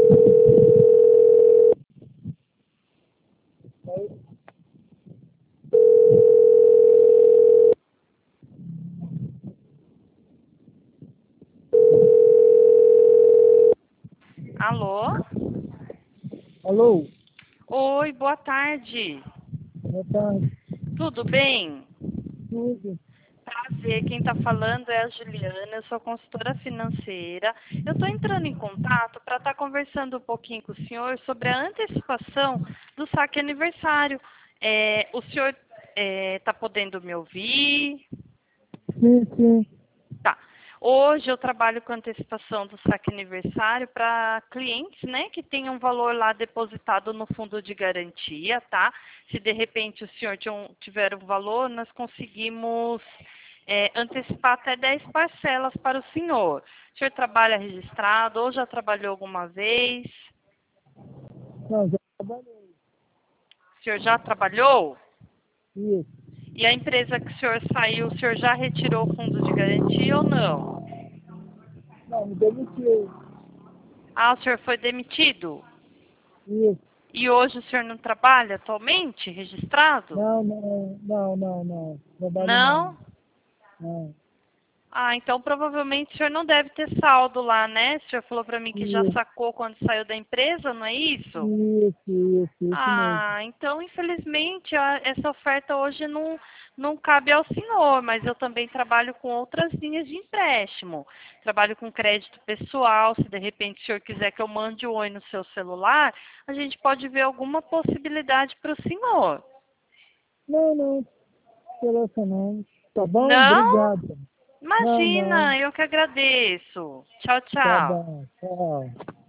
Alô? Alô, Oi, boa tarde. boa tarde. Tudo bem? Tudo? Prazer, quem está falando é a Juliana, eu sou consultora financeira. Eu estou entrando em contato para estar conversando um pouquinho com o senhor sobre a antecipação do saque aniversário. O senhor está podendo me ouvir? Sim, sim. Tá. Hoje eu trabalho com antecipação do saque aniversário para clientes, né, que tenham um valor lá depositado no fundo de garantia, tá? Se de repente o senhor tiver um valor, nós conseguimos antecipar até 10 parcelas para o senhor. O senhor trabalha registrado ou já trabalhou alguma vez? Não, já trabalhei. O senhor já trabalhou? Isso. E a empresa que o senhor saiu, o senhor já retirou o fundo de garantia ou não? Não, me demitiu. Ah, o senhor foi demitido? Isso. E hoje o senhor não trabalha atualmente, registrado? Não, não, não, não, não. Trabalho não. Não? Não. Ah, então provavelmente o senhor não deve ter saldo lá, né? O senhor falou para mim que já Isso, sacou quando saiu da empresa, não é isso? isso mesmo. Ah, então infelizmente essa oferta hoje não cabe ao senhor, mas eu também trabalho com outras linhas de empréstimo. Trabalho com crédito pessoal, se de repente o senhor quiser que eu mande o oi no seu celular, a gente pode ver alguma possibilidade para o senhor. Não, não, interessa não. Tá bom? Não? Obrigado. Não, não. Imagina, eu que agradeço. Tchau, Tá tchau. bom. Tchau.